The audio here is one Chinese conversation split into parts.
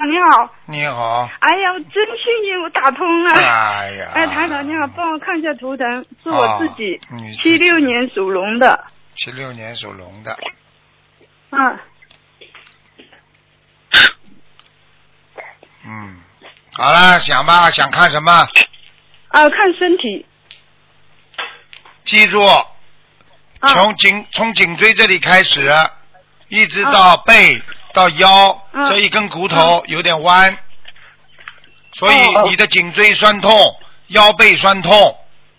你好。 你好。 哎呀，我真幸运，我打通了。 哎呀。 哎，台长你好，帮我看一下图腾，是我自己。 你 76年属龙的。 76年属龙的。 嗯。 好了，想吧，想看什么？ 看身体。 记住，从颈椎这里开始，一直到背到腰，这一根骨头有点弯，所以你的颈椎酸痛，腰背酸痛。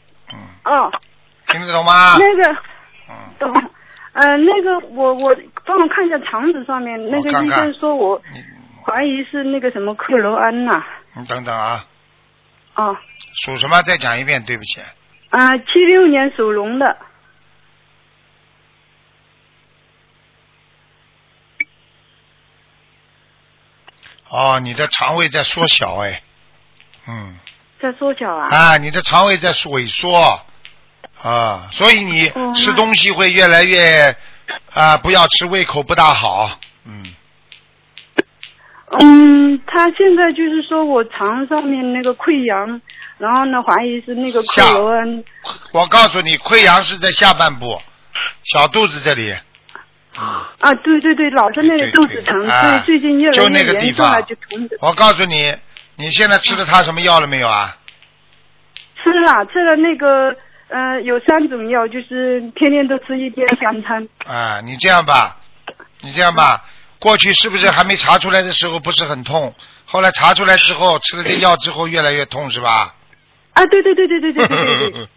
听得懂吗？ 那个，懂。那个我帮我看一下肠子上面，那个医生说我怀疑是那个什么克罗安呐。 你等等啊。 哦。 属什么？再讲一遍，对不起。 76年属龙的。 哦，你的肠胃在缩小哎。 在缩小啊？ 你的肠胃在萎缩所以你吃东西会越来越不要吃，胃口不大好。 他现在就是说我肠上面那个溃疡，然后呢怀疑是那个克罗恩。 我告诉你，溃疡是在下半部，小肚子这里。 对对对，老是那个肚子疼，所以最近越来越严重了，就疼着。 我告诉你，你现在吃了他什么药了没有啊？ 吃了那个有3种药，就是天天都吃1天3餐。 你这样吧，过去是不是还没查出来的时候不是很痛？后来查出来之后，吃了这药之后越来越痛是吧？ 对对对对对对对对对。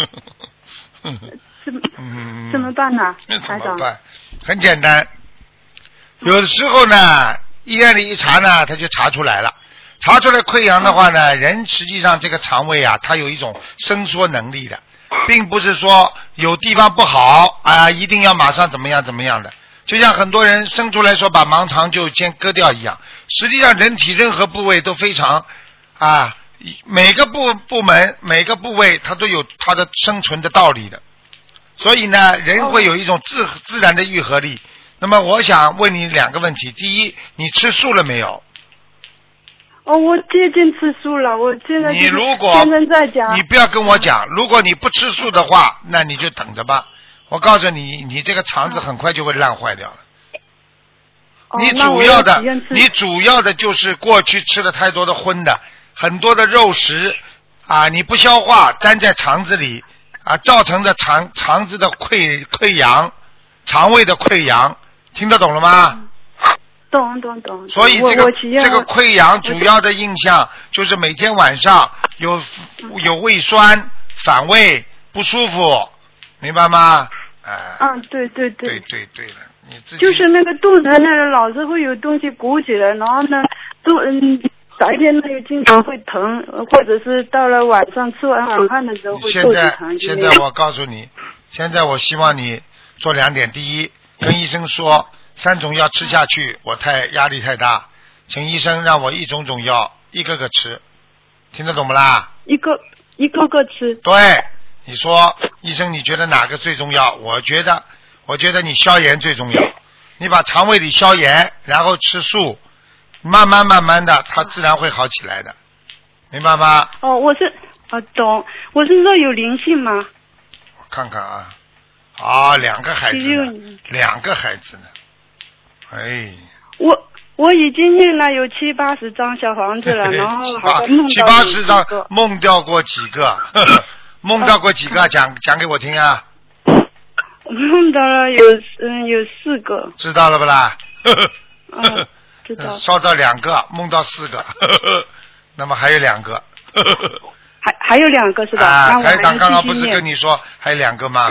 怎么办呢？ 怎么办？很简单，有的时候呢，医院里一查呢，他就查出来了。查出来溃疡的话呢，人实际上这个肠胃它有一种伸缩能力的，并不是说有地方不好一定要马上怎么样的。就像很多人生出来说把盲肠就先割掉一样，实际上人体任何部位都非常每个部门每个部位它都有它的生存的道理的，所以呢人会有一种自然的愈合力。那么我想问你2个问题，第一，你吃素了没有？ 我接近吃素了，我现在你如果天天在家。 你不要跟我讲，如果你不吃素的话，那你就等着吧。我告诉你，你这个肠子很快就会烂坏掉了。你主要的就是过去吃了太多的荤的，很多的肉食你不消化，粘在肠子里造成的肠子的溃疡，肠胃的溃疡，听得懂了吗？ 懂。 所以这个溃疡主要的印象就是每天晚上有胃酸、反胃、不舒服，明白吗？ 对了，你自己就是那个肚子那个老是会有东西鼓起来，然后呢白天呢又经常会疼，或者是到了晚上吃完晚饭的时候会肚子疼。 现在我告诉你，现在我希望你做2点，第一，跟医生说3种药吃下去我压力太大，请医生让我一种种药一个个吃，听得懂不啦？一个个吃。 对，你说医生你觉得哪个最重要？我觉得你消炎最重要，你把肠胃里消炎，然后吃素，慢慢的它自然会好起来的，明白吗？ 懂。我是说有灵性吗？ 我看看2个孩子呢，2个孩子呢。 我已经念了有70、80张小房子了，然后好像梦到 70、80张，梦到过几个？梦到过几个？讲给我听啊！ 梦到了有4个。 知道了不啦？ 知道。 烧到2个，梦到4个，那么还有2个。 还有2个是吧？ 台长刚刚不是跟你说还有2个吗？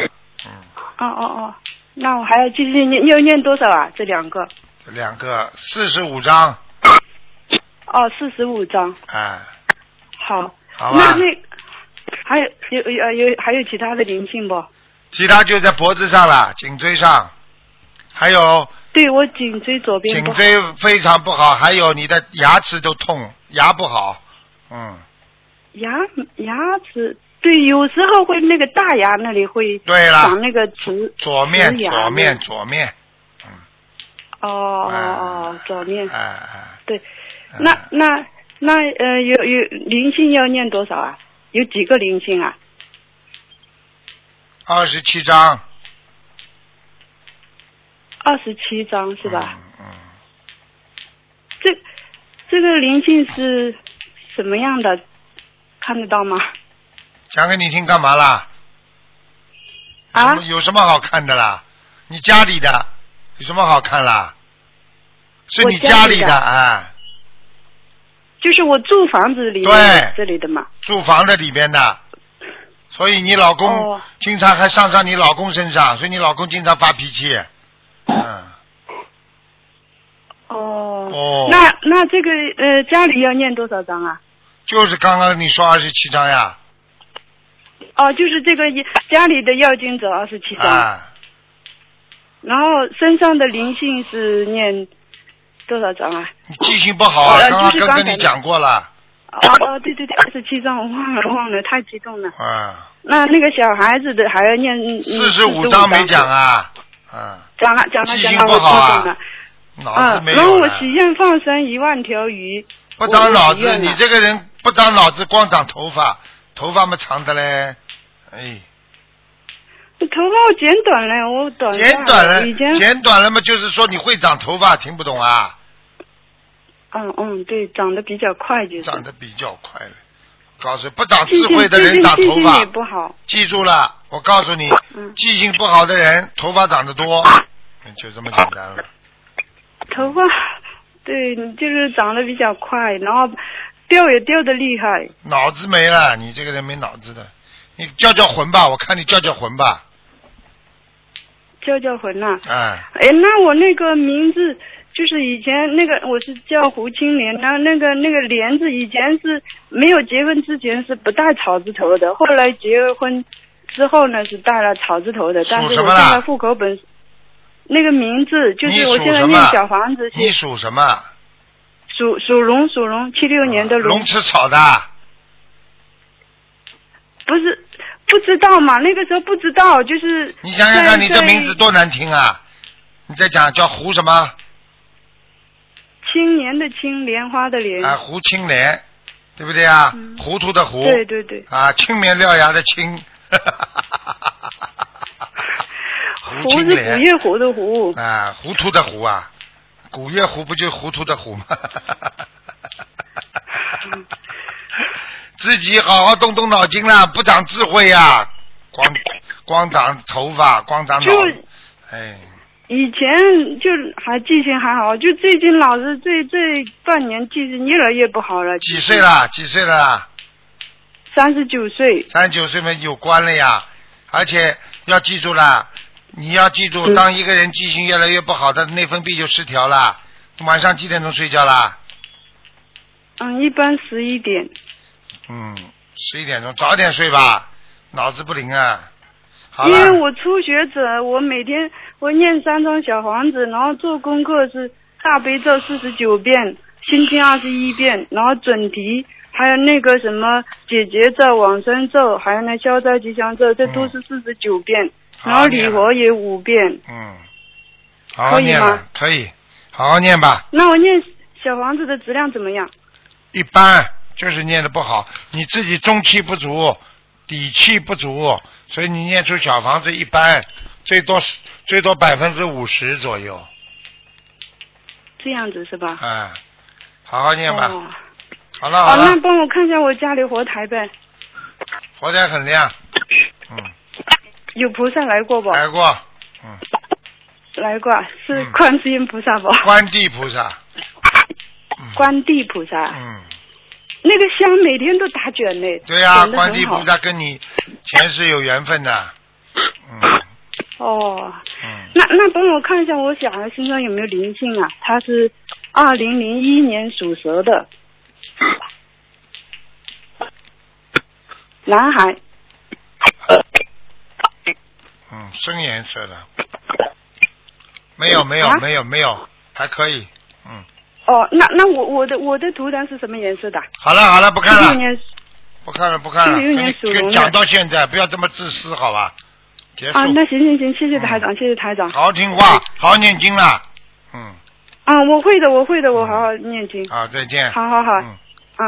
那我还要继续念，要念多少啊？这2个 ？2个45张。 45张。好。 好吧。 那还有其他的灵性不？ 其他就在脖子上了，颈椎上，还有。 对，我颈椎左边不好。 颈椎非常不好，还有你的牙齿都痛，牙不好。 牙齿。对，有时候会那个大牙那里会长那个左面。 早念。对， 啊那有灵性要念多少啊？有几个灵性啊 ？27章。 27章是吧？ 嗯。 这个灵性是什么样的？看得到吗？ 讲给你听干嘛啦？ 啊？ 有什么好看的啦？你家里的有什么好看啦？是你家里的啊？ 就是我住房子里面这里的嘛。 住房的里边的，所以你老公经常还上你老公身上，所以你老公经常发脾气。 那这个家里要念多少章啊？ 就是刚刚你说27章呀。 就是这个家里的要经者27章。然后身上的灵性是念多少章啊？ 你记性不好啊，刚刚跟你讲过了。 对，27章我忘了，太激动了。那个小孩子的还要念 45章没讲啊？ 讲了， 记性不好啊。脑子没有了。 然后我许愿放生1万条鱼。 不长脑子，你这个人不长脑子，光长头发，头发嘛长的嘞，哎。 头发我剪短了，我短。 剪短了嘛，就是说你会长头发，听不懂啊？ 对，长得比较快就是。 长得比较快了，告诉不长智慧的人长头发。 记性也不好。 记住了，我告诉你，记性不好的人头发长得多，就这么简单了。 头发，对，就是长得比较快，然后掉也掉得厉害。 脑子没了，你这个人没脑子的，你叫魂吧，我看你叫魂吧。叫魂呐。那我那个名字就是以前那个我是叫胡青莲，然后那个莲字以前是没有结婚之前是不带草字头的，后来结了婚之后呢是带了草字头的，但是我现在户口本那个名字就是我现在念小房子。 你属什么？ 属龙，76年的龙。 龙吃草的。 不知道嘛？那个时候不知道，就是。 你想想看，你这名字多难听啊！你再讲叫胡什么？ 青年的青，莲花的莲。 胡青莲，对不对啊？糊涂的糊。 对。 青面獠牙的青。 胡是古月胡的胡。 糊涂的胡啊！古月胡不就糊涂的糊吗？自己好好动动脑筋啦，不长智慧呀，光长头发，光长脑。 以前就还记性还好，就最近老是这半年记性越来越不好了。 几岁了 ？39岁。 39岁嘛有关了呀，而且要记住了，你要记住，当一个人记性越来越不好的内分泌就失调了。晚上几点钟睡觉啦？ 一般11点。 11点钟，早点睡吧，脑子不灵啊。 因为我初学者，我每天我念3张小房子，然后做功课是大悲咒49遍，心经21遍，然后准提，还有那个什么解结咒、往生咒，还有那消灾吉祥咒，这都是49遍，然后礼佛也5遍。 好好念了，可以，好好念吧。 那我念小房子的质量怎么样？ 一般。就是念的不好，你自己中气不足，底气不足，所以你念出小房子一般，最多50%左右。 这样子是吧？ 好好念吧。好了。 那帮我看一下我家里佛台呗。 佛台很亮。 有菩萨来过不？ 来过。 来过，是观世音菩萨不？ 观地菩萨。 观地菩萨。那个香每天都打卷呢。 对呀，观地菩萨跟你前世有缘分的。 那帮我看一下我小孩身上有没有灵性啊？他是2001年属蛇的，男孩。 深颜色的。没有，还可以。 那我的图腾是什么颜色的？ 好了，不看了。 不看了。跟讲到现在，不要这么自私，好吧？结束。 那行，谢谢台长，谢谢台长。 好好听话，好好念经了。 嗯。 我会的，我好好念经。 好，再见。 好好好。 嗯。